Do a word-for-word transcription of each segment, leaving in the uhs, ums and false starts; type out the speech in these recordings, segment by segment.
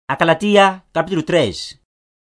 Agalatia capítulo tres.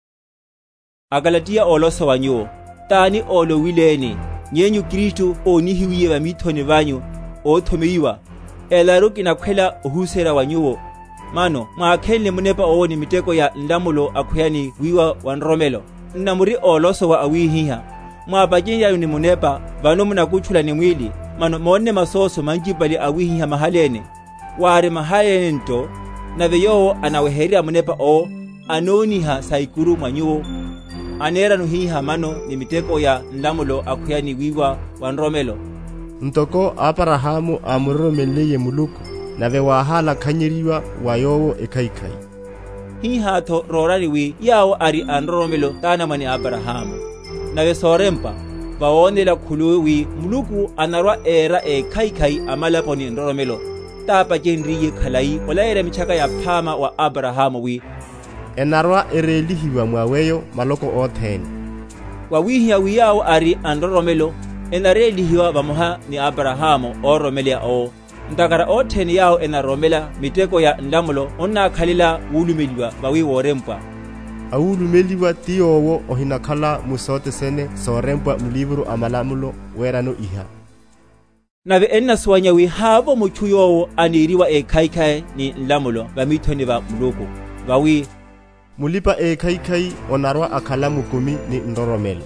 Agalatia olosa wanyo tani olo wileni nyenyu Kristo onihiwiye ba mithoni banyu othomeiwa elaro kinakhwela ohusera wanyo mano mwakhele munepa owoni miteko ya ndamulo akhuyani wiwa wanromelo nnamuri oloso wa awihiha mwapajenyayo ni munepa vano munakuchula ni mwili mano monne masoso manjibali awihiha mahalene ware mahalene nto na veyo anaweheria munepa o anoniha saikuru mwanyuo anera nuhiha mano ni miteko ya ndamulo akhuyani wiwa wanromelo ntoko Abrahamu amuromeliye muluku nave wahala khanyiriwa wayowo ekaikai hiha tho rorariwi yao ari anromelo tana mani Abrahamu nave sorempa vaonela khuluwi muluku anarwa era ekaikai amalaponi nromelo tapa jenriye khalai olaera michaka ya phama wa Abrahamu wi enarwa erelihiwa mwaweyo maloko otheni wawihia wiyao ari anromelo enarelihiwa vamoha ni Abrahamu oromelia o ntakara otheni yao enaromela miteko ya ndamulo onna khalila wulumeliwa vawi worempwa awulumeliwa tiyowo ohinakhala musote sene sorempwa muliburu amalamulo werano iha nave enna suwanyawi havo muchuyowo aniriwa ekaikai ni ndamulo vamithoni va muluku vawi mulipa ekaikai onarwa akhala mukumi ni ndoromelo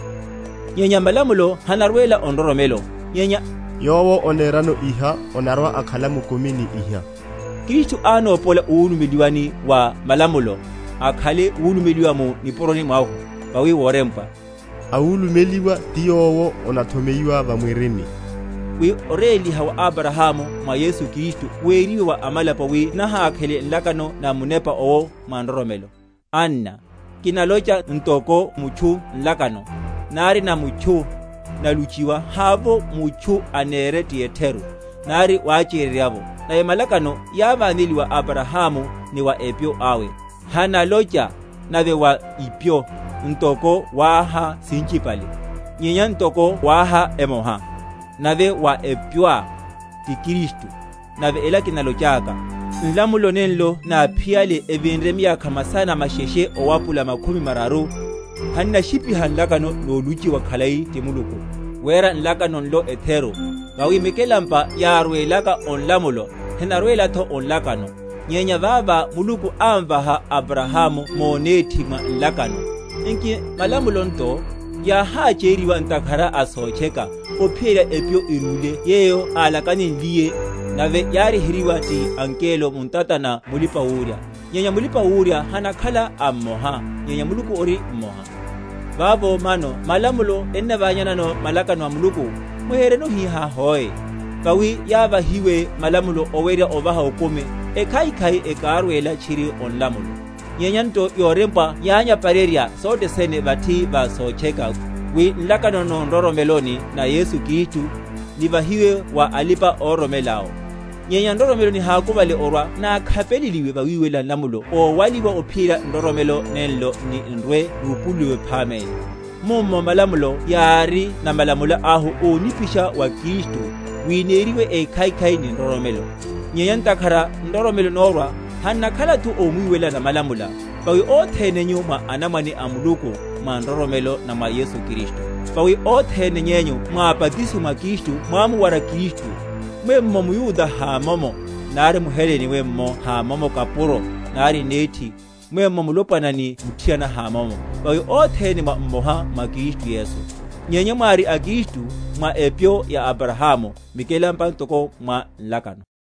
nyenya malamulo hanarwela ondoromelo nyenya yowo onerano iha onarwa akhala mukumi ni iha Kristo anopola uulumeliwani wa malamulo akhale uulumeliwa mu niporoni mwaho vawi worempa awulumeliwa tiyowo onathomeiwa vamwirimi wi oreliha wa Abrahamu mwa Yesu Kristo weriwe wa amalapa wi naha akhele nlakano na munepa owo mandoromelo anna kinalocha ntoko muchu nlakano nari na muchu na luchiwa havo muchu anere tieteru nari wachiriavo na emalakano yavanili wa Abrahamu ni wa epyo awe hanalocha nave wa ipyo ntoko waha sinchipali nyenya ntoko waha emoha nave wa epyoa ti Kristo nave ela kinalochaka nlamulo nenlo na phiale evinre miyakha masana masheshe owapula makhumi mararu hanna shipi hanlakano noluchi wa khalai timuluku wera nlakano nlo ethero vawi mikelampa yarwelaka onlamulo henarwela tho onlakano nyenya vava muluku amvaha Abrahamu monethima nlakano inki malamulo nto ya hacheriwa ntakhara asocheka ophiela epyo irule yeyo alakani nliye nave yarihiriwa ti ankelo muntatana mulipa urya nyenya mulipa urya hanakhala ammoha nyenya muluku ori mmoha vavo mano malamulo enna vanyanano malakano muluku muhereno hiha hoye vawi yava hiwe malamulo owerya ovaha okome ekaikai ekarwela chiri onlamulo nyenya nto yorempa yanya pareria sote sene vati vasocheka wi nlakano no ndoromeloni na Yesu Kristo nivahiwe wa alipa oromelao nyenya ndoromelo ni hakuvale orwa na khapeliliwe vawiwela nlamulo owaliwa ophila ndoromelo nenlo ni nrwe lupuluwe phamele mummo malamulo yari na malamulo ahu onipisha wa Kristo wineriwe ekaikai ni ndoromelo nyenya ntakhara ndoromelo norwa hanakhala tu omwiwela na malamula vawi othene nyuma anamani amuluku mwa ndoromelo na mwa Yesu Kristo vawi othene nyenyu mwa batiso mwa Kristo mwamuwara Kristo mwemmo muyuda hamomo nari muheleni wemmo hamomo kapuro nari neti mwemmo mulopanani muthiana hamomo vawi othene mwa mmoha mwa Kristo Yesu nyenye mwari a Kristo mwa epyo ya Abrahamu mikelampa ntoko mwa nlakano